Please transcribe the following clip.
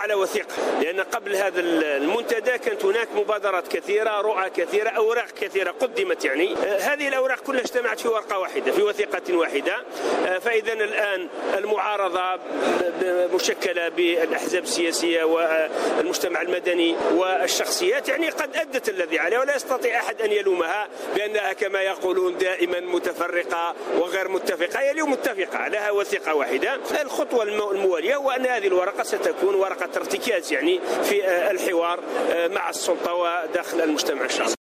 على وثيقة، لأن قبل هذا المنتدى كانت هناك مبادرات كثيرة، رؤى كثيرة، أوراق كثيرة قدمت. يعني هذه الأوراق كلها اجتمعت في ورقة واحدة، في وثيقة واحدة. فإذا الآن المعارضة مشكلة بالأحزاب السياسية والمجتمع المدني والشخصيات يعني قد أدت الذي عليها، ولا يستطيع أحد أن يلومها بأنها كما يقولون دائما متفرقة وغير متفقة. هي اليوم متفقة، لها وثيقة واحدة. الخطوة الموالية هو أن هذه الورقة ستكون ورقة ارتكاز يعني في الحوار مع السلطة وداخل المجتمع الشعبي.